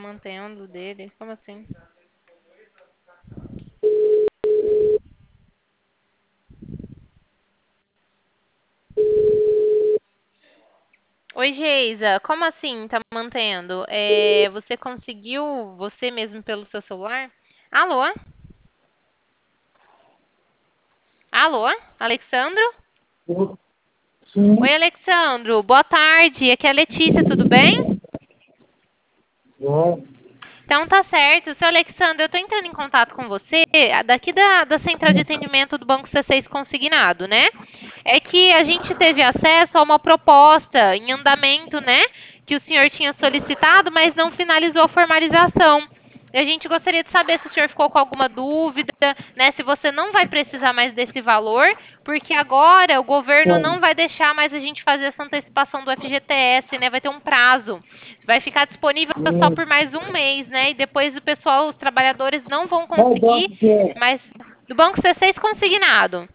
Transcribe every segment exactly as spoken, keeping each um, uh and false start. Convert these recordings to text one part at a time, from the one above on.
mantendo dele. Como assim? Oi, Geisa. Como assim tá mantendo? É, você conseguiu você mesmo pelo seu celular? Alô? Alô? Alexandro? Sim, Oi, Alexandro. Boa tarde. Aqui é a Letícia, tudo bem? bom. Então tá certo. Seu Alexandre, eu estou entrando em contato com você daqui da, da central de atendimento do Banco C seis Consignado, né? É que a gente teve acesso a uma proposta em andamento, né? Que o senhor tinha solicitado, mas não finalizou a formalização. E a gente gostaria de saber se o senhor ficou com alguma dúvida, né? Se você não vai precisar mais desse valor, porque agora o governo Bom, não vai deixar mais a gente fazer essa antecipação do F G T S, né? Vai ter um prazo. Vai ficar disponível só hum, por mais um mês, né? E depois o pessoal, os trabalhadores não vão qual conseguir, banco que é? mas do Banco C seis Consignado.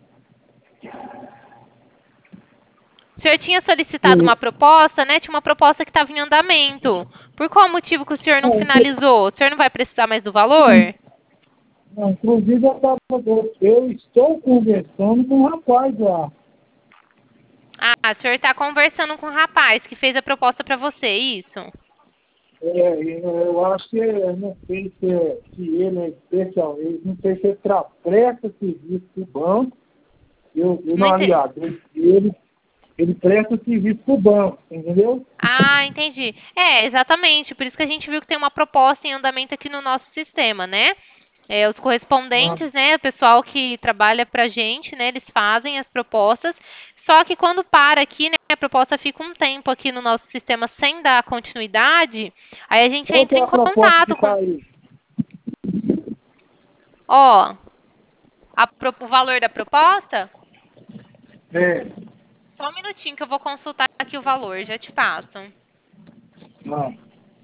O senhor tinha solicitado uma Que, proposta, né? Tinha uma proposta que estava em andamento. Por qual motivo que o senhor não não, que- finalizou? O senhor não vai precisar mais do valor? não, inclusive eu, tava, eu estou conversando com um rapaz lá. Ah, o senhor está conversando com o rapaz que fez a proposta para você, isso? É, e eu acho que, eu não sei se, é- se ele é especial, eu não sei se ele tra- presta serviço para o banco, eu, eu Não não, entendi. aliás, ele, ele ele presta serviço para o banco, entendeu? Ah, entendi. É, exatamente. Por isso que a gente viu que tem uma proposta em andamento aqui no nosso sistema, né? É, os Ah, correspondentes, né, o pessoal que trabalha pra gente, né, eles fazem as propostas. Só que quando para aqui, né, a proposta fica um tempo aqui no nosso sistema sem dar continuidade, aí a gente qual que entra é em a proposta que contato está com, aí? ó, a pro- o valor da proposta. É, Só um minutinho que eu vou consultar aqui o valor, já te passo. não.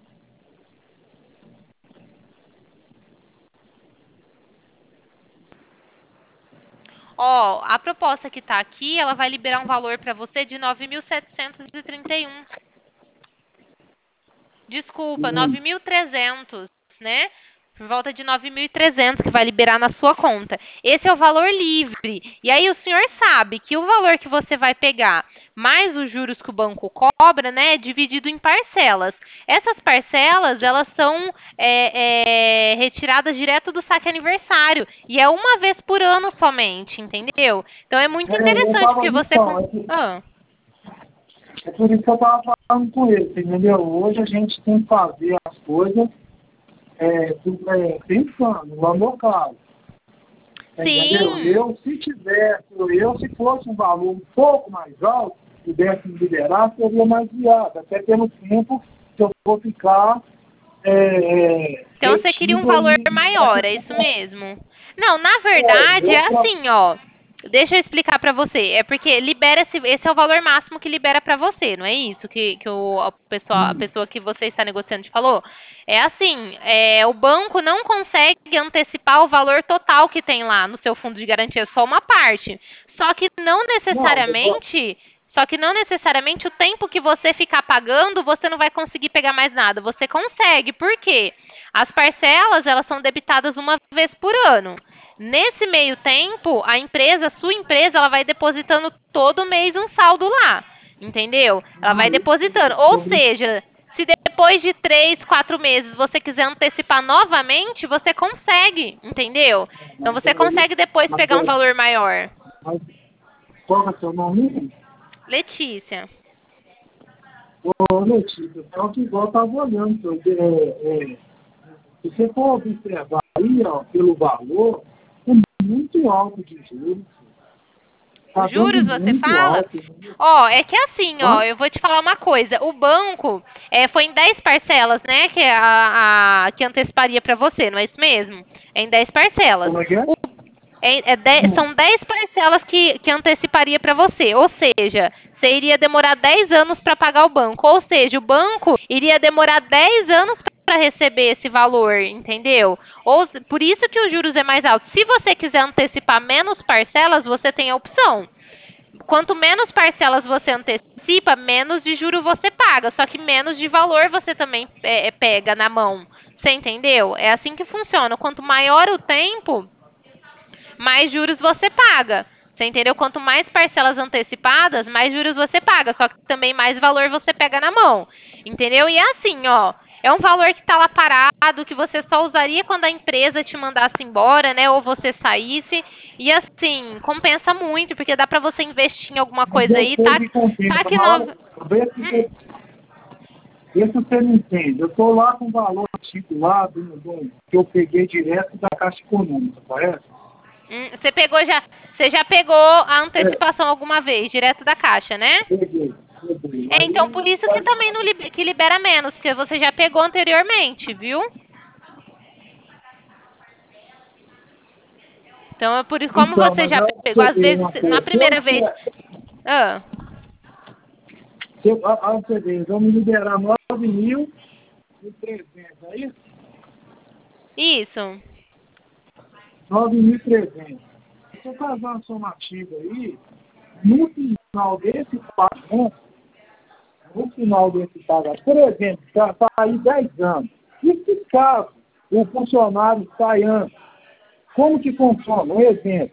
Ó, a proposta que está aqui, ela vai liberar um valor para você de nove mil setecentos e trinta e um. Desculpa, Hum. nove mil e trezentos, né? Por volta de nove mil e trezentos que vai liberar na sua conta. Esse é o valor livre. E aí o senhor sabe que o valor que você vai pegar, mais os juros que o banco cobra, né, é dividido em parcelas. Essas parcelas, elas são é, é, retiradas direto do saque aniversário. E é uma vez por ano somente, entendeu? Então é muito É, eu interessante, estava porque você... então, cons- é, que- Ah. é por isso que eu estava falando com ele, você entendeu? Hoje a gente tem que fazer as coisas é, tudo, é, pensando, no meu caso. Você entendeu? Sim, Eu, se tivesse, eu, se fosse um valor um pouco mais alto, pudesse me liberar, seria mais viável, até pelo tempo que eu vou ficar é, é, então você queria um retido valor aí nessa maior, é isso situação. mesmo? Não, na É, verdade eu, é assim, ó. Deixa eu explicar pra você. É porque libera esse, esse é o valor máximo que libera pra você, não é isso que, que o, a, pessoa, a hum, pessoa que você está negociando te falou? É assim, é, o banco não consegue antecipar o valor total que tem lá no seu fundo de garantia, só uma parte. Só que não não, eu vou, necessariamente só que não necessariamente o tempo que você ficar pagando, você não vai conseguir pegar mais nada. Você consegue. Por quê? As parcelas, elas são debitadas uma vez por ano. Nesse meio tempo, a empresa, a sua empresa, ela vai depositando todo mês um saldo lá. Entendeu? Ela vai não, eu, depositando. Ou sobre seja, se depois de três, quatro meses você quiser antecipar novamente, você consegue. Entendeu? Então mas você aí, consegue depois mas, pegar um é, valor maior. mas qual é o seu nome? Letícia. Ô, Letícia, é que igual eu estava olhando, porque, é, é, se você for observar aí, ó, pelo valor, é muito alto de juros, está Os dando juros, você muito fala? alto. Né? Ó, é que assim, ó, Hã? eu vou te falar uma coisa. O banco é, foi em dez parcelas, né, que, é a, a- que anteciparia para você, não é isso mesmo? É em dez parcelas. Como é que é? O- é- é dez Hum. são dez parcelas que, que anteciparia para você. Ou seja, você iria demorar dez anos para pagar o banco. Ou seja, o banco iria demorar dez anos para receber esse valor, entendeu? Ou, se- por isso que os juros é mais alto. Se você quiser antecipar menos parcelas, você tem a opção. Quanto menos parcelas você antecipa, antecipa, menos de juro você paga, só que menos de valor você também é, pega na mão. Você entendeu? É assim que funciona. Quanto maior o tempo, mais juros você paga. Você entendeu? Quanto mais parcelas antecipadas, mais juros você paga. Só que também mais valor você pega na mão. Entendeu? E é assim, ó. É um valor que tá lá parado, que você só usaria quando a empresa te mandasse embora, né? Ou você saísse. E assim, compensa muito, porque dá pra você investir em alguma Mas coisa eu aí, sei tá? que compensa, Tá que mas nova. olha, vê se você, vê se você não entende. Eu estou lá com o valor tipo lá do, do, que eu peguei direto da Caixa Econômica, parece? Hum, Você pegou já. Você já pegou a É, antecipação alguma vez, direto da caixa, né? peguei, peguei. É, então por Aí, isso que também não libe- que libera menos, porque você já pegou anteriormente, viu? Então é por isso, como então, você mas já eu pegou, às peguei vezes, uma na coisa. Se eu, primeira vez. tiver- Ah, se eu, ah, ah, você vê, vão me liberar nove mil e trezentos, é isso? isso. nove mil e trezentos. Se eu fazer uma somativa aí, no final desse pagamento, no final desse pagamento, por exemplo, está tá aí dez anos. E se caso o funcionário sai antes, como que funciona? Um exemplo.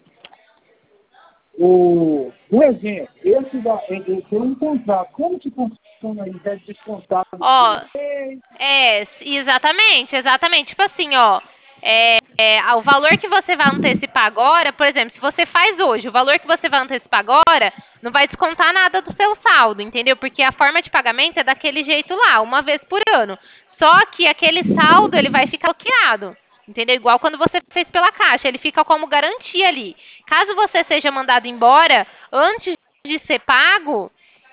O, um exemplo, esse da, ele tem um contrato. Como que funciona aí? É descontado Ó, por mês? é, exatamente, exatamente. Tipo assim, ó. É, é, o valor que você vai antecipar agora, por exemplo, se você faz hoje, o valor que você vai antecipar agora não vai descontar nada do seu saldo, entendeu? Porque a forma de pagamento é daquele jeito lá, uma vez por ano. Só que aquele saldo ele vai ficar bloqueado, entendeu? Igual quando você fez pela Caixa, ele fica como garantia ali. Caso você seja mandado embora antes de ser pago,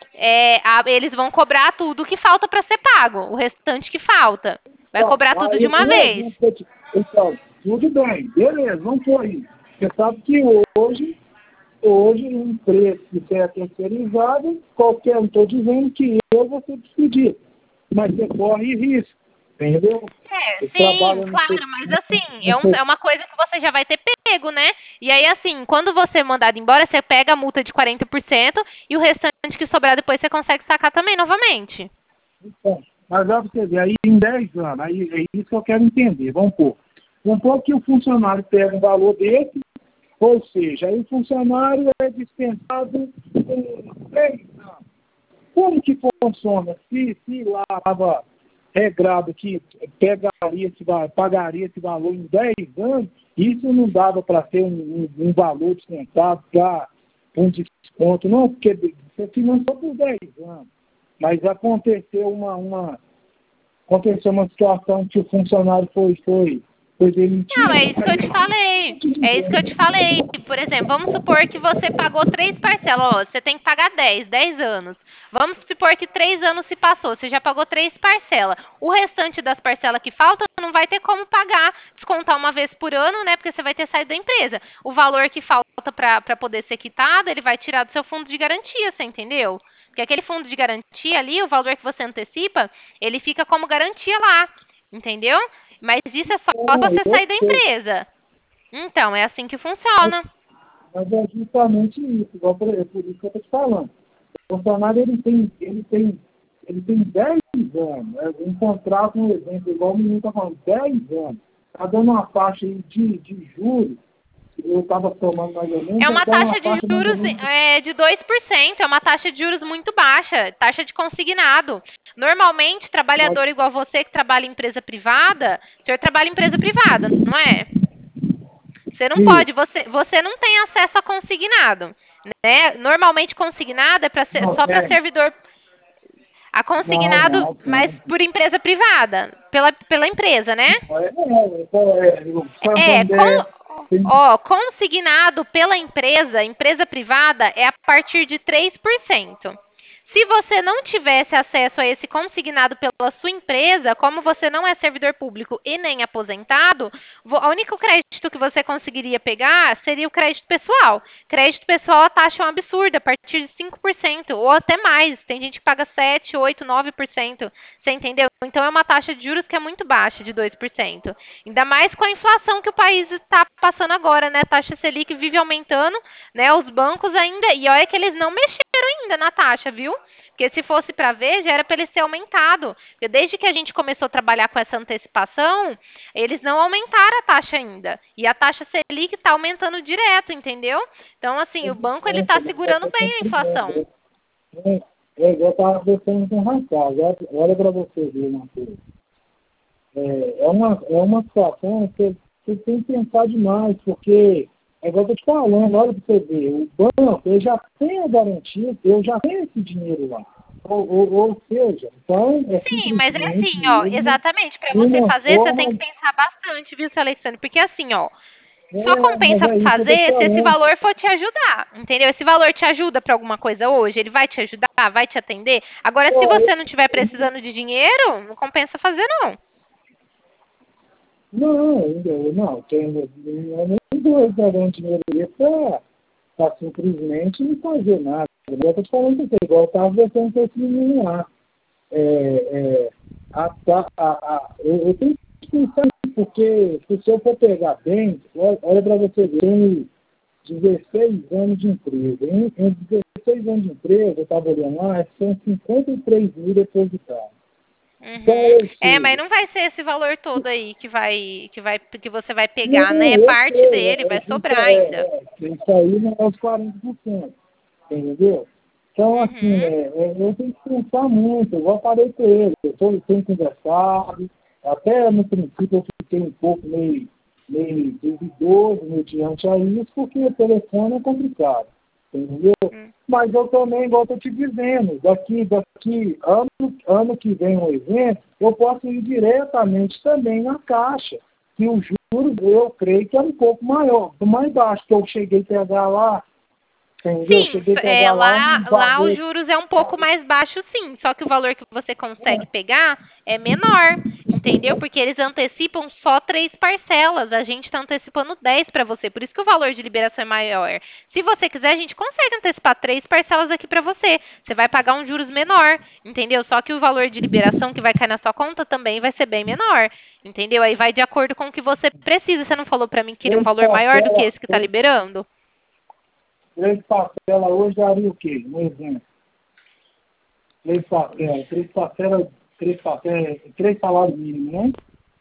é, a- eles vão cobrar tudo que falta para ser pago, o restante que falta. Vai Então, cobrar tudo de aí, uma um vez. exemplo que eu te- então, tudo bem, beleza, vamos por aí. Você sabe que hoje Hoje, um preço que é terceirizado, qualquer um, estou dizendo que eu vou ser despedido. Mas você corre risco, entendeu? É, Você sim, trabalha no claro, seu... mas No, assim, é, no um- seu é uma coisa que você já vai ter pego, né? E aí, assim, quando você é mandado embora, você pega a multa de quarenta por cento e o restante que sobrar depois você consegue sacar também novamente. então, mas olha pra você ver, aí em dez anos, aí é isso que eu quero entender, vamos pôr. Vamos pôr que o funcionário pega um valor desse, ou seja, aí o funcionário é dispensado em dez anos. Como que funciona? Se, se lá estava regrado que pegaria esse, va- pagaria esse valor em dez anos, isso não dava para ter um, um, um valor descontado para um desconto, não, porque você financiou por dez anos. Mas aconteceu uma, uma, aconteceu uma situação que o funcionário foi, foi, foi Não, demitido. é isso que eu te falei. É isso que eu te falei. Por exemplo, vamos supor que você pagou três parcelas. Ó, você tem que pagar dez, dez anos. Vamos supor que três anos se passou. Você já pagou três parcelas. O restante das parcelas que faltam não vai ter como pagar, descontar uma vez por ano, né? Porque você vai ter saído da empresa. O valor que falta para poder ser quitado, ele vai tirar do seu fundo de garantia, você entendeu? Porque aquele fundo de garantia ali, o valor que você antecipa, ele fica como garantia lá. Entendeu? Mas isso é só Então, você eu sair da sei, empresa. Então, é assim que mas, funciona. mas é justamente isso, igual por, é por isso que eu estou te falando. O funcionário ele tem, ele tem, ele tem dez anos, né? Um contrato, um exemplo, igual o menino está falando, dez anos. Está dando uma faixa aí de, de juros, eu estava tomando mais ou menos, É uma está uma taxa de faixa mais ou juros menos. é, de dois por cento. É uma taxa de juros muito baixa. Taxa de consignado. Normalmente, Mas, trabalhador igual você que trabalha em empresa privada, o senhor trabalha em empresa privada, não é? Você não pode, isso. você, você não tem acesso a consignado. Né? Normalmente, consignado é pra ser, Não, só para tem. servidor. A Não, consignado, não, mas tem. por empresa privada. Pela, pela empresa, né? É, é, então, é, o É, Santander com, tem. ó, consignado pela empresa, empresa privada, é a partir de três por cento. Se você não tivesse acesso a esse consignado pela sua empresa, como você não é servidor público e nem aposentado, vo- o único crédito que você conseguiria pegar seria o crédito pessoal. Crédito pessoal, a taxa é um absurdo, a partir de cinco por cento ou até mais. Tem gente que paga sete, oito, nove por cento. Você entendeu? Então é uma taxa de juros que é muito baixa, de dois por cento. Ainda mais com a inflação que o país está passando agora, né? A taxa Selic vive aumentando, né? Os bancos ainda. E olha que eles não mexeram ainda na taxa, viu? Porque se fosse para ver, já era para ele ser aumentado. Porque desde que a gente começou a trabalhar com essa antecipação, eles não aumentaram a taxa ainda. E a taxa Selic está aumentando direto, entendeu? Então, assim, o banco ele está segurando bem a inflação. É, é, eu estava conversando com o rapaz, olha, olha para você ver uma coisa. É, é, uma, é uma situação que você tem que pensar demais, porque, é igual eu estou te falando, olha para você ver, o banco, eu já tenho a garantia, eu já tenho esse dinheiro lá. Ou, ou, ou seja, então, é Sim, mas é simplesmente assim, ó, mesmo exatamente, para você uma fazer, você tem forma... que pensar bastante, viu, seu Alexandre? Porque assim, ó, só É, mas compensa é isso que eu estou fazer se esse falando. valor for te ajudar, entendeu? Esse valor te ajuda para alguma coisa hoje, ele vai te ajudar, vai te atender. Agora, se Pô, você não estiver precisando de dinheiro, não compensa fazer, não. não, ainda, não, tem, eu nem dou esse dinheiro ali para para simplesmente não fazer nada. Eu estou te falando que você, igual eu estava conversando com esse menino lá. É, é, a, a, a, eu, eu tenho que pensar nisso, porque se eu for pegar bem, olha, olha para você ver, eu tenho dezesseis anos de empresa. Em, em dezesseis anos de empresa, eu estava olhando lá, são cinquenta e três mil depositados. Então, Uhum. ou É, mas seja, não vai ser esse valor todo aí que vai, que vai, que você vai pegar, não, né? É eu parte sei, dele, é, é, vai isso sobrar é, ainda. é, isso aí não é os quarenta por cento, entendeu? Então, assim, Uhum. é, é, eu tenho que pensar muito, eu já falei com ele, eu tô, tenho conversado, até no princípio eu fiquei um pouco meio, meio duvidoso mediante a isso, porque o telefone é complicado, entendeu? Hum. Mas eu também, igual eu estou te dizendo, daqui, daqui ano, ano que vem um evento, eu posso ir diretamente também na Caixa, que os juros eu creio que é um pouco maior, mais baixo, que eu cheguei a pegar lá, entendeu? Eu Sim, cheguei a é, pegar lá lá, um lá os valor. juros é um pouco mais baixo, sim. Só que o valor que você consegue pegar é menor, entendeu? Porque eles antecipam só três parcelas. A gente está antecipando dez para você. Por isso que o valor de liberação é maior. Se você quiser, a gente consegue antecipar três parcelas aqui para você. Você vai pagar um juros menor, entendeu? Só que o valor de liberação que vai cair na sua conta também vai ser bem menor, entendeu? Aí vai de acordo com o que você precisa. Você não falou para mim que queria um Três valor maior do que parcelas, esse que está três, liberando? três parcelas hoje daria o quê? Um exemplo. Três parcelas, três parcelas, três parcelas, três salários mínimos, né?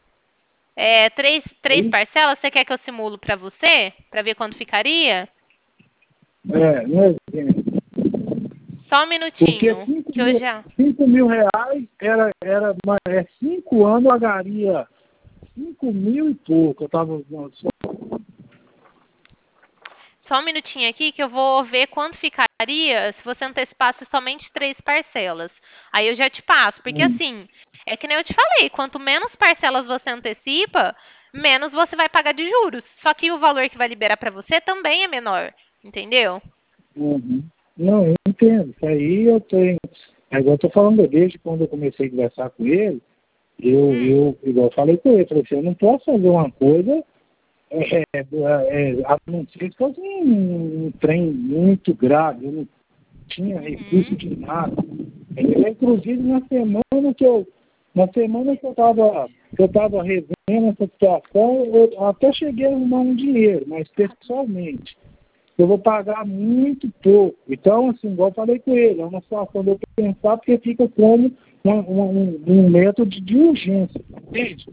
É, três, É três isso? parcelas, você quer que eu simulo para você? Para ver quanto ficaria? É, um exemplo. Só um Porque minutinho, cinco que eu mil, já... cinco mil reais era, era uma- é, cinco anos eu pagaria cinco mil e pouco. Eu tava usando só. Só um minutinho aqui que eu vou ver quanto ficaria se você antecipasse somente três parcelas. Aí eu já te passo, porque Hum, assim, é que nem eu te falei, quanto menos parcelas você antecipa, menos você vai pagar de juros. Só que o valor que vai liberar para você também é menor, entendeu? uhum. Não, eu entendo. Isso aí eu tenho. Agora eu tô falando desde quando eu comecei a conversar com ele, eu, Hum. eu igual eu falei com ele, eu falei assim, eu não posso fazer uma coisa é, é, é, a não ser que fosse um, um trem muito grave, eu não tinha recurso Uhum. de nada. Eu, inclusive na semana que eu na semana que eu estava que eu estava revendo essa situação, eu até cheguei a arrumar um dinheiro, mas pessoalmente. Eu vou pagar muito pouco. Então, assim, igual eu falei com ele, é uma situação de eu pensar porque fica como uma, uma, um, um método de urgência. Entende?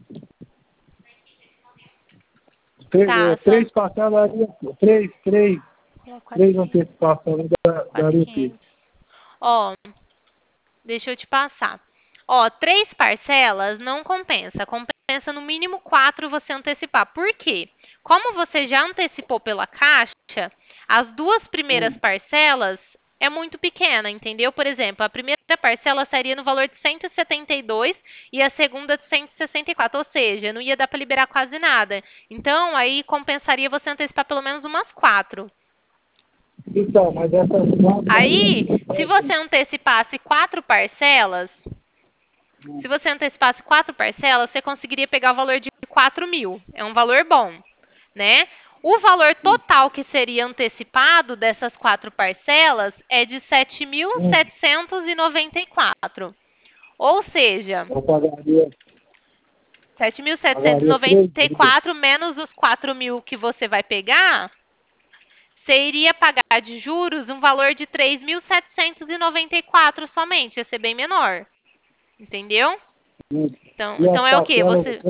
Três, é, Tá, são três parcelas, três, três, três quatrocentos, antecipações da, daria o quê? quatrocentos. Ó, deixa eu te passar. Ó, três parcelas não compensa. Compensa no mínimo quatro você antecipar. Por quê? Como você já antecipou pela Caixa, as duas primeiras Hum, parcelas é muito pequena, entendeu? Por exemplo, a primeira parcela seria no valor de cento e setenta e dois e a segunda de cento e sessenta e quatro, ou seja, não ia dar para liberar quase nada. Então, aí compensaria você antecipar pelo menos umas quatro. Então, mas essas quatro daria Aí, aqui, se né, você gente? antecipasse quatro parcelas, Hum, se você antecipasse quatro parcelas, você conseguiria pegar o valor de quatro mil. É um valor bom, né? O valor hum, total que seria antecipado dessas quatro parcelas é de sete mil hum. setecentos e noventa e quatro. Ou seja, Eu pagaria, sete mil setecentos e pagaria três noventa e dias. quatro menos os quatro mil que você vai pegar, você iria pagar de juros um valor de três mil setecentos e noventa e quatro somente, ia ser bem menor. Entendeu? Então, então é o quê? Você...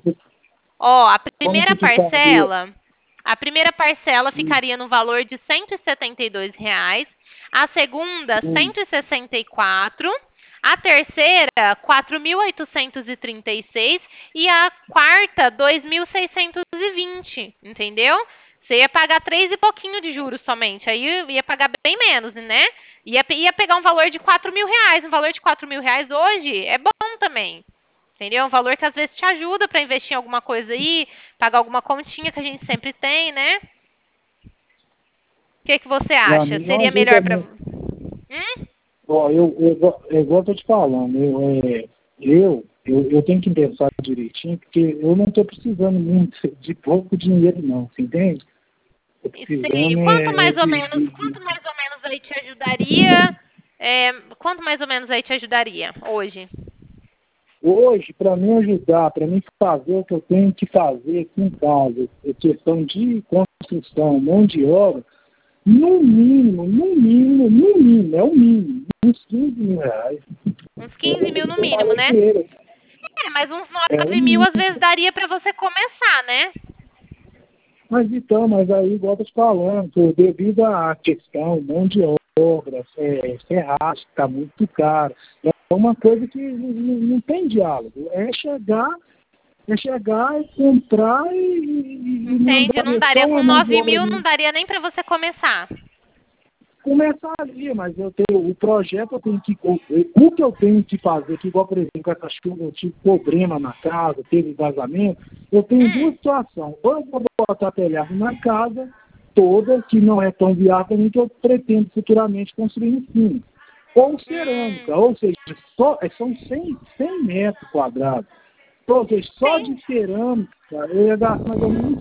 Ó, a primeira parcela, a primeira parcela ficaria no valor de cento e setenta e dois reais, a segunda cento e sessenta e quatro, a terceira quatro mil oitocentos e trinta e seis e a quarta dois mil seiscentos e vinte, entendeu? Você ia pagar três e pouquinho de juros somente, aí ia pagar bem menos, né? Ia, ia pegar um valor de quatro mil reais, um valor de quatro mil reais hoje é bom também. Entendeu? Um valor que às vezes te ajuda para investir em alguma coisa aí, pagar alguma continha que a gente sempre tem, né? O que, que você acha? Seria melhor para... Hum? Ó, eu, eu, eu, igual eu tô te falando, eu, é, eu, eu, eu tenho que pensar direitinho, porque eu não estou precisando muito de pouco dinheiro não, você entende? Sim, quanto mais ou menos, quanto mais ou menos aí te ajudaria, é, quanto mais ou menos aí te ajudaria hoje? Hoje, para me ajudar, para mim fazer o que eu tenho que fazer aqui em casa, é questão de construção, mão de obra, no mínimo, no mínimo, no mínimo, é o mínimo, uns quinze mil reais. Uns quinze mil no mínimo, né? É, mas uns nove mil às vezes daria para você começar, né? Mas então, mas aí, igual eu tô te falando, devido à questão, mão de obra, é, serragem, que está muito caro, é uma coisa que não, não tem diálogo, é chegar, é chegar e comprar e... Entendi, não daria, com nove mil não daria nem para você começar. Começaria, mas eu tenho, o projeto eu tenho que, o que eu tenho que fazer, que igual, por exemplo, com essa chuva, eu tive problema na casa, teve vazamento, eu tenho hum. duas situações. Ou eu vou botar telhado na casa toda, que não é tão viável, que eu pretendo futuramente construir em cima. Ou cerâmica, hum. ou seja, só, são cem, cem metros quadrados. Ou seja, só Sim. de cerâmica, eu ia gastar mais ou menos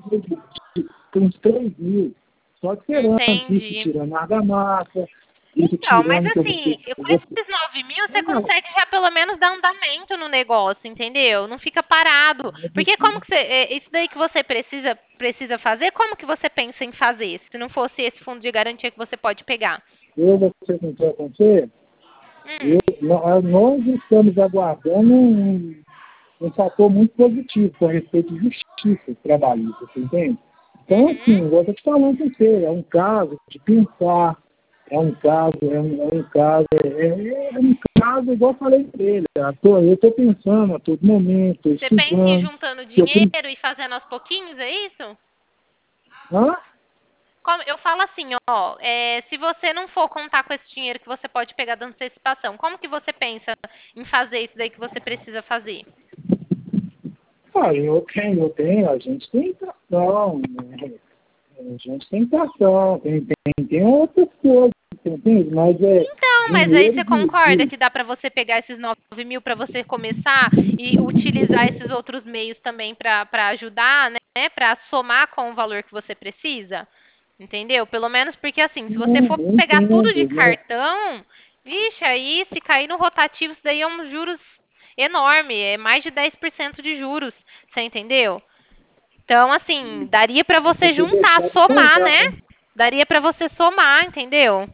uns três mil. Só de cerâmica, isso tirando argamassa. Então, mas assim, eu com esses nove mil, você não. consegue já pelo menos dar andamento no negócio, entendeu? Não fica parado. Porque como que você, isso daí que você precisa, precisa fazer, como que você pensa em fazer? Se não fosse esse fundo de garantia que você pode pegar? Eu vou ser sincero com você, hum. eu, nós estamos aguardando um, um fator muito positivo com respeito de justiça trabalhista, você entende? Então, assim, igual eu tô te falando com você, é um caso de pensar, é um caso, é um, é um caso, é, é um caso, igual eu falei pra ele, eu estou pensando a todo momento, Você pensa em juntando dinheiro eu... e fazendo aos pouquinhos, é isso? Hã? Como, eu falo assim, ó, é, se você não for contar com esse dinheiro que você pode pegar da antecipação, como que você pensa em fazer isso daí que você precisa fazer? Ah, eu tenho, eu tenho, a gente tem tração, né? A gente tem tração, tem, tem, tem outras coisas, entende? Mas é... Então, mas aí você concorda de... que dá para você pegar esses nove mil para você começar e utilizar esses outros meios também para ajudar, né? Para somar com o valor que você precisa? Entendeu? Pelo menos porque assim, se você for pegar tudo de cartão, vixe, aí se cair no rotativo, isso daí é um juros enorme, é mais de dez por cento de juros, você entendeu? Então, assim, daria para você juntar, somar, né? Daria para você somar, entendeu?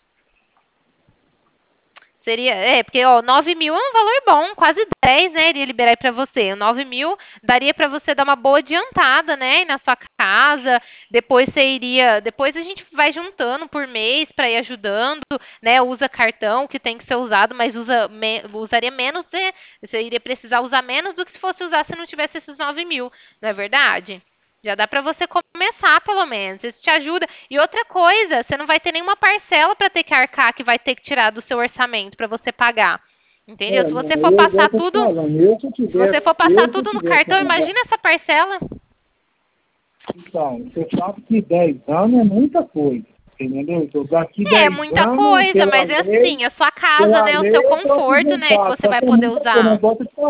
Seria, é, porque, ó, nove mil é um valor bom, quase dez, né, iria liberar para você. nove mil daria para você dar uma boa adiantada, né, na sua casa. Depois você iria, depois a gente vai juntando por mês para ir ajudando, né, usa cartão que tem que ser usado, mas usa, me, usaria menos, né, você iria precisar usar menos do que se fosse usar se não tivesse esses nove mil, não é verdade? Já dá para você começar, pelo menos. Isso te ajuda. E outra coisa, você não vai ter nenhuma parcela para ter que arcar, que vai ter que tirar do seu orçamento para você pagar. Entendeu? É, se você for passar tudo, se, tiver, se você for passar tudo no cartão, imagina essa parcela. Então, você sabe que dez anos é muita coisa. Entendeu? Então, daqui é muita anos, coisa, mas é lei, assim, a sua casa, né? O seu conforto, né? Que você vai poder usar.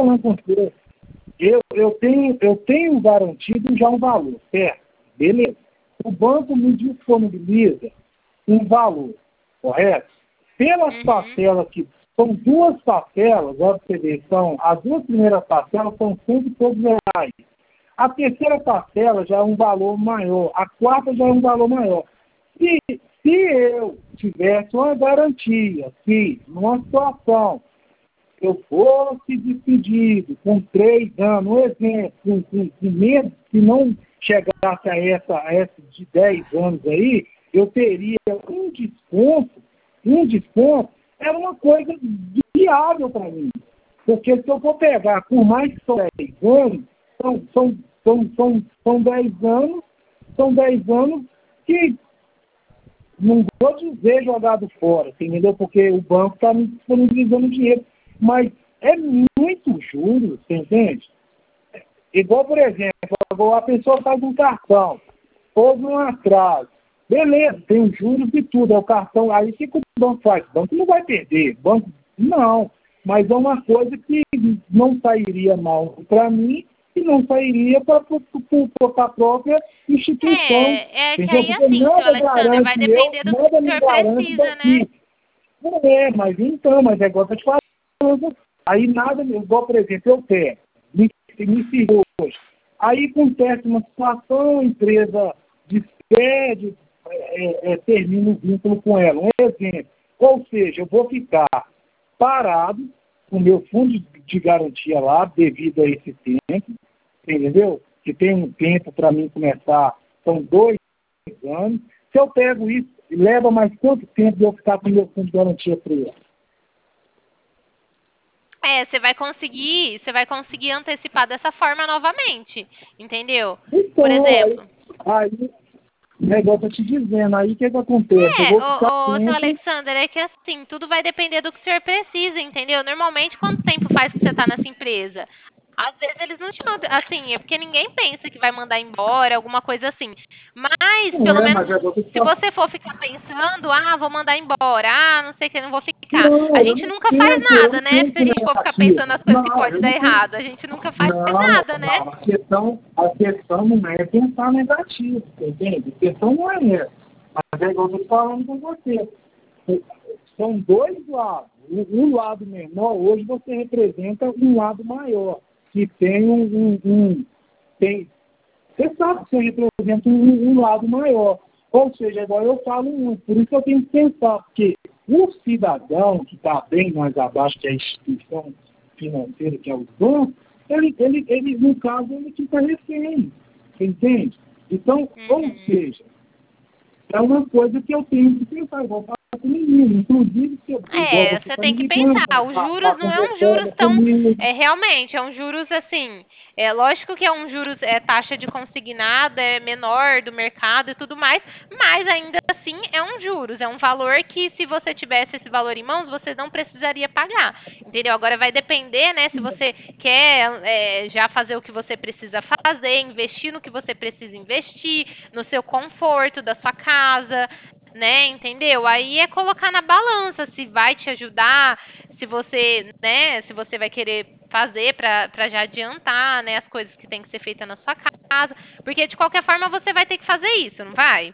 Eu, eu, tenho, eu tenho garantido já um valor, certo? Beleza. O banco me disponibiliza um valor, correto? Pelas uhum. parcelas que são duas parcelas, olha você ver, são, as duas primeiras parcelas são cento e poucos reais. A terceira parcela já é um valor maior, a quarta já é um valor maior. Se, se eu tivesse uma garantia, se numa situação eu fosse despedido com três anos, um exemplo, com, com, com medo, se não chegasse a essa, a essa de dez anos aí, eu teria um desconto, um desconto, era uma coisa viável para mim. Porque se eu for pegar, por mais que são dez anos, são, são, são, são, são dez anos, são dez anos que não vou dizer jogado fora, entendeu? Porque o banco está me disponibilizando dinheiro. Mas é muito juros, você entende? Igual, por exemplo, a pessoa faz um cartão, houve um atraso. Beleza, tem os juros e tudo, é o cartão. Aí o que o banco faz? O banco não vai perder. O banco, não. Mas é uma coisa que não sairia mal para mim e não sairia para a própria instituição. É, é que aí assim, seu Alexandre, vai depender do que o senhor precisa, né? Não é, mas então, mas é igual eu te falo. Aí nada, igual, por exemplo, eu pego, me, me ferrou hoje. Aí acontece uma situação, a empresa despede, é, é, termina o vínculo com ela. Um exemplo. Ou seja, eu vou ficar parado com o meu fundo de garantia lá, devido a esse tempo, entendeu? Que tem um tempo para mim começar, são dois anos. Se eu pego isso, leva mais quanto tempo de eu ficar com o meu fundo de garantia preso? É, você vai conseguir, você vai conseguir antecipar dessa forma novamente, entendeu? Então, por exemplo. Aí, aí o negócio tá te dizendo, aí o que, que acontece? É, eu vou ficar ô, ô, seu tempo... Alexander, é que assim, tudo vai depender do que o senhor precisa, entendeu? Normalmente, quanto tempo faz que você está nessa empresa? Às vezes eles não te mandam, assim, é porque ninguém pensa que vai mandar embora, alguma coisa assim. Mas, Não pelo é, menos, mas eu vou se ficar... você for ficar pensando, ah, vou mandar embora, ah, não sei o que, não vou ficar. Não, A eu gente não nunca faz penso, eu nada, não né? Se a penso gente for ficar negativo. pensando nas coisas que Não, pode eu dar não penso... errado, a gente nunca faz Não, nada, né? não, a questão, a questão não é pensar negativo, entende? A questão não é essa. Mas é igual eu estou falando com você. São dois lados. Um lado menor, hoje você representa um lado maior, que tem um... um, um tem, você sabe que você representa um, um lado maior. Ou seja, agora eu falo muito. Por isso que eu tenho que pensar, porque o cidadão que está bem mais abaixo que a instituição financeira, que é o banco, ele, ele, ele, no caso, ele fica refém. Entende? Então, Uhum. ou seja, é uma coisa que eu tenho que pensar, igual falar com o menino, inclusive se eu, igual É, você você tá tem me que ligando, pensar, os tá, juros tá não é um conversando juros tão, comigo. é realmente, é um juros assim, é lógico que é um juros, é taxa de consignado, é menor do mercado e tudo mais, mas ainda assim é um juros, é um valor que se você tivesse esse valor em mãos, você não precisaria pagar, entendeu? Agora vai depender, né, se você quer é, já fazer o que você precisa fazer, investir no que você precisa investir, no seu conforto da sua casa, né, entendeu? Aí é colocar na balança se vai te ajudar, se você, né, se você vai querer fazer para para já adiantar, né, as coisas que tem que ser feitas na sua casa, porque de qualquer forma você vai ter que fazer isso, não vai?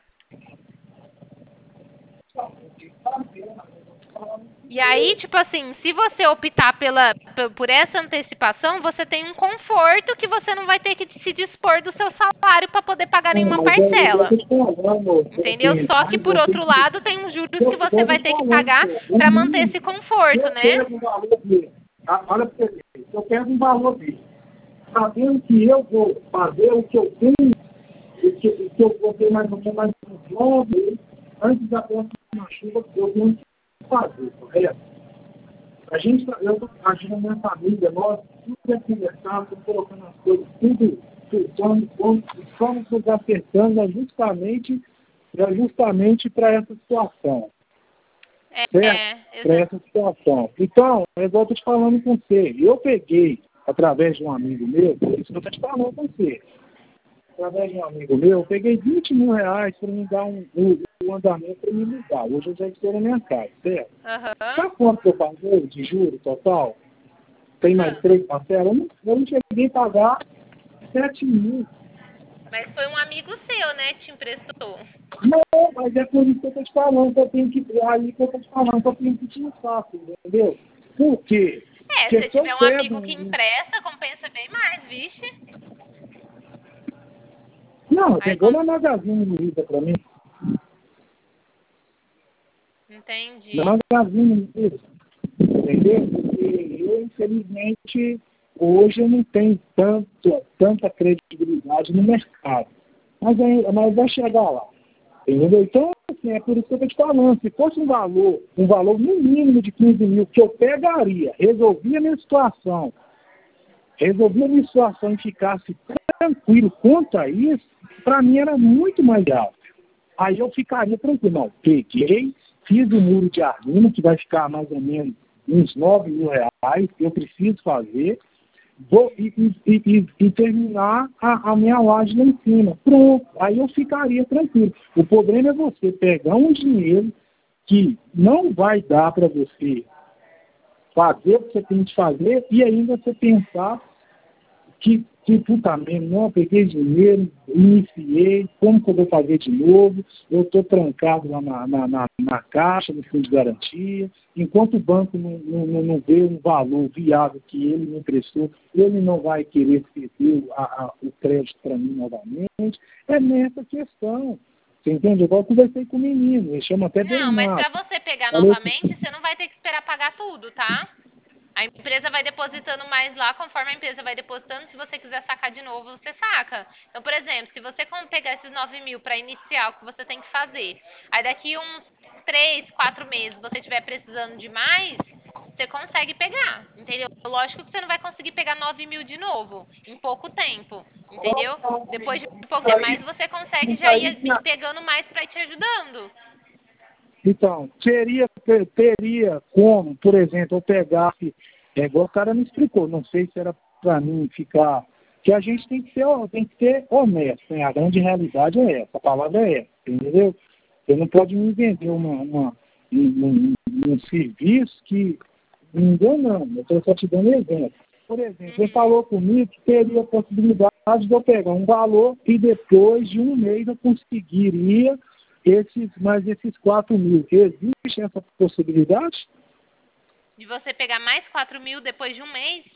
E aí, tipo assim, se você optar pela, p- por essa antecipação, você tem um conforto que você não vai ter que se dispor do seu salário para poder pagar Não, nenhuma mas é igual parcela. eu tô te falando, Entendeu? assim, Só que mas por você outro que... lado tem os juros que Eu você tô vai te ter que falando, pagar pô, o para manter mínimo, esse se conforto, eu né? pego um valor dele, tá? Olha pra você ver, se eu pego um valor dele, sabendo que eu vou fazer o que eu tenho, o que, o que eu vou ter mais ou menos mais um jogo, antes da próxima chuva, eu tenho que fazer, correto? A gente, tá- eu tô agindo na minha família, nós, tudo é conversado, tô colocando as coisas, tudo, tudo, quando estamos nos acertando é justamente, é justamente para essa situação, É, certo? é, Para exa- essa situação. Então, é igual eu tô te falando com você, eu peguei, através de um amigo meu, por isso que eu tô te falando com você, através de um amigo meu, eu peguei vinte mil reais para me dar um, um, um andamento para me mudar. Hoje eu já estou na minha casa, certo? aham. Sabe quanto que eu paguei de juros total? Tem mais Ah, três parcelas? Eu não, eu não cheguei a pagar sete mil. mas foi um amigo seu, né, que te emprestou. Não, mas é por isso que eu estou te falando, que eu tenho que. É aí que eu estou te falando, que eu tenho que te mostrar, entendeu? Por quê? É, Porque se se eu tiver um pego amigo que um. empresta, compensa bem mais, vixe. Não, Aí, pegou com- na Magazine Luiza para mim. Entendi. Na Magazine mesmo, entendeu? Porque eu, infelizmente, hoje eu não tenho tanto, tanta credibilidade no mercado. Mas, aí, mas vai chegar lá. Entendeu? Então, assim, é por isso que eu estou te falando. Se fosse um valor, um valor no mínimo de quinze mil que eu pegaria, resolvia a minha situação, resolvia a minha situação e ficasse tranquilo quanto a isso, para mim era muito mais alto. Aí eu ficaria tranquilo. Não, peguei, fiz o muro de arrimo, que vai ficar mais ou menos uns nove mil reais, eu preciso fazer, vou, e, e, e, e terminar a, a minha laje lá em cima. Pronto, aí eu ficaria tranquilo. O problema é você pegar um dinheiro que não vai dar para você fazer o que você tem que fazer e ainda você pensar que, que puta merda, não, peguei dinheiro, iniciei, como que eu vou fazer de novo? Eu estou trancado lá na, na, na, na caixa, no fundo de garantia, enquanto o banco não, não, não vê um valor viável que ele me emprestou, ele não vai querer ceder a, a, o crédito para mim novamente. É nessa questão. Você entende? Igual eu conversei com o menino, ele chama até Não, mas Bernardo. para você pegar Falei novamente, você não vai ter que esperar pagar tudo, tá? A empresa vai depositando mais lá, conforme a empresa vai depositando, se você quiser sacar de novo, você saca. Então, por exemplo, se você pegar esses nove mil para iniciar o que você tem que fazer, aí daqui uns três, quatro meses você estiver precisando de mais, você consegue pegar, entendeu? Lógico que você não vai conseguir pegar nove mil de novo, em pouco tempo, entendeu? Depois de pouco tempo, mas você consegue isso já aí, ir pegando mais para ir te ajudando. então, teria, teria como, por exemplo, eu pegasse, é igual o cara me explicou, não sei se era para mim ficar, que a gente tem que ser, tem que ser honesto, né? A grande realidade é essa, a palavra é essa, entendeu? Você não pode me vender uma, uma, um, um, um serviço que ninguém não, eu estou só te dando exemplo. Por exemplo, ele falou comigo que teria a possibilidade de eu pegar um valor e depois de um mês eu conseguiria esses, mais esses quatro mil. Existe essa possibilidade? De você pegar mais quatro mil depois de um mês?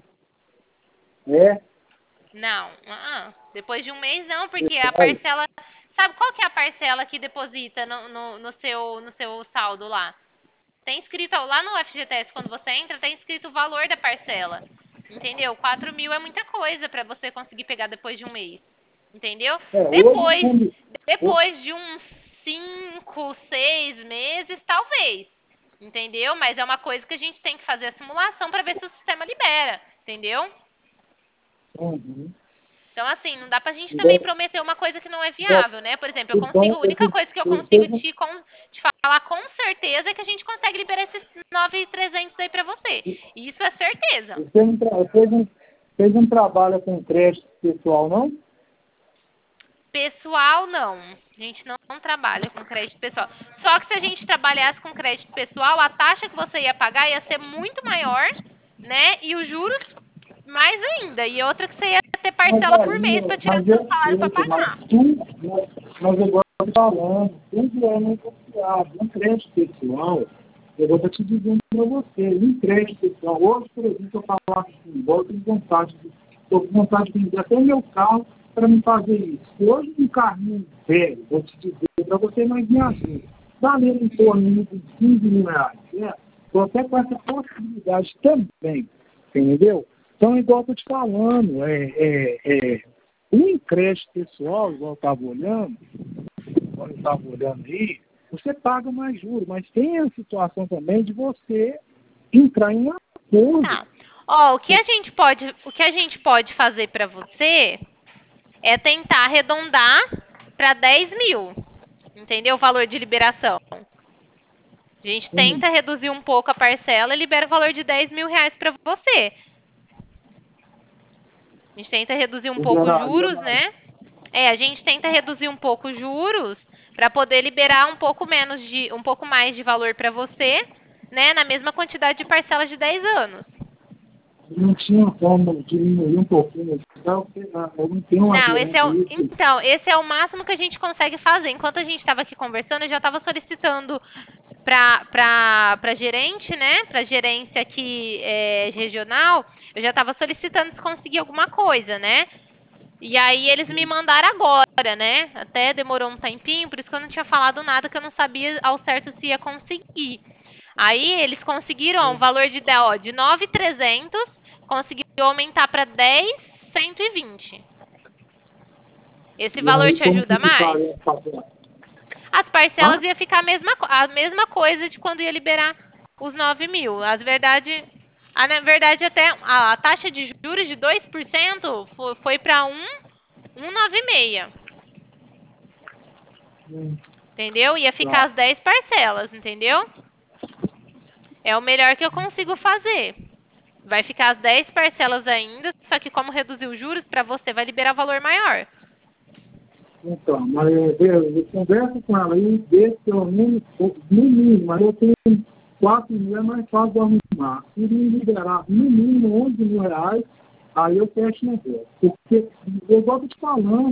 É. Não, uh-uh. Depois de um mês não, porque a parcela... Sabe qual que é a parcela que deposita no, no, no, seu, no seu saldo lá? Tem escrito lá no F G T S, quando você entra, tem escrito o valor da parcela. Entendeu? quatro mil é muita coisa para você conseguir pegar depois de um mês. Entendeu? É, hoje, Depois, quando, depois de uns cinco, seis meses, talvez. Entendeu? Mas é uma coisa que a gente tem que fazer a simulação para ver se o sistema libera. Entendeu? uhum. Então, assim, não dá pra gente Então, também prometer uma coisa que não é viável, né? Por exemplo, eu consigo, a única então, coisa que eu eu, consigo eu, te, com, te falar com certeza é que a gente consegue liberar esses nove mil e trezentos aí pra você. Isso é certeza. Você não tra- fez um, fez um trabalho com crédito pessoal, não? Pessoal, não. A gente não, não trabalha com crédito pessoal. Só que se a gente trabalhasse com crédito pessoal, a taxa que você ia pagar ia ser muito maior, né? E os juros mais ainda. E outra que você ia ter Mas parcela por aí, mês pra ó, tirar mas do seu eu salário pra sei, mas pagar. tudo, mas eu gosto falando, tudo é negociado. Um crédito pessoal, eu vou te dizendo para você, um crédito pessoal, hoje, por exemplo, eu falar assim, igual eu tenho vontade de, estou com vontade de vender até meu carro para me fazer isso. Hoje, um carrinho velho, vou te dizer para você, mas me ajuda. Valendo em torno de quinze mil reais, né? Estou até com essa possibilidade também, entendeu? Então, igual eu estou te falando, é, é, é, um crédito pessoal, igual eu estava olhando, igual eu estava olhando aí, você paga mais juros, mas tem a situação também de você entrar em um acordo. Tá. Ó, o que a gente pode, o que a gente pode fazer pra você é tentar arredondar pra dez mil. Entendeu? O valor de liberação. A gente Sim, tenta reduzir um pouco a parcela e libera o valor de dez mil reais pra você. A gente tenta reduzir um eu pouco os geraria juros, mais. né? É, a gente tenta reduzir um pouco os juros para poder liberar um pouco menos de, um pouco mais de valor para você, né? Na mesma quantidade de parcelas de dez anos. Não tinha como diminuir um pouquinho, então, eu não tenho uma Não, esse é o, gerente isso. então, esse é o máximo que a gente consegue fazer. Enquanto a gente estava aqui conversando, eu já estava solicitando para para gerente, né? Para gerência aqui é, regional, eu já estava solicitando se conseguir alguma coisa, né? E aí eles me mandaram agora, né? Até demorou um tempinho, por isso que eu não tinha falado nada, que eu não sabia ao certo se ia conseguir. Aí eles conseguiram ó, um valor de, ó, de nove mil e trezentos, conseguiu aumentar para dez mil cento e vinte. Esse E valor aí, te como que ajuda mais? ficaria fazendo? As parcelas Ah, ia ficar a mesma, co- a mesma coisa de quando ia liberar os nove mil. As verdade, a, na verdade, até a, a taxa de juros de dois por cento foi, foi para um vírgula noventa e seis. hum, Entendeu? Ia ficar tá. as dez parcelas, entendeu? É o melhor que eu consigo fazer. Vai ficar as dez parcelas ainda, só que como reduzir os juros, para você vai liberar valor maior. Então, mas eu, eu converso com ela aí, vê pelo menos, no mínimo, mas eu tenho quatro mil, é mais fácil de arrumar. Se me liberar no mínimo onze mil reais, aí eu fecho o negócio. Porque, eu gosto te falando,